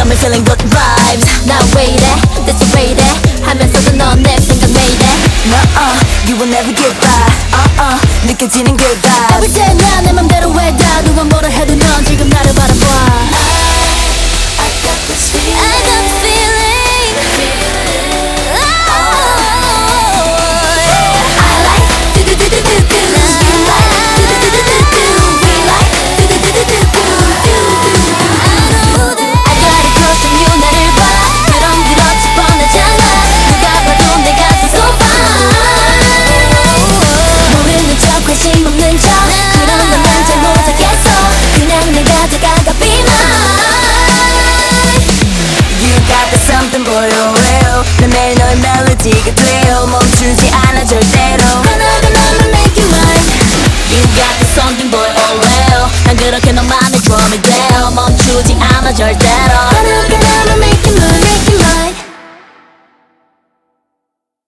got me feeling good vibes. 나 왜 이래 대체 왜 이래 하면서도 넌 내 생각 왜 이래 No you will never get by 느껴지는 good vibes Every day 난 내 맘대로 해다 누가 뭐라 해도 넌 지금 나를 바라봐 I got this feeling I got this feeling Something boy oh well 난 매일 너의 멜로디가 돼요 멈추지 않아 절대로 하나도 너만 make you mine You got the something boy oh well 난 그렇게 너만의 드럼이 돼요 멈추지 않아 절대로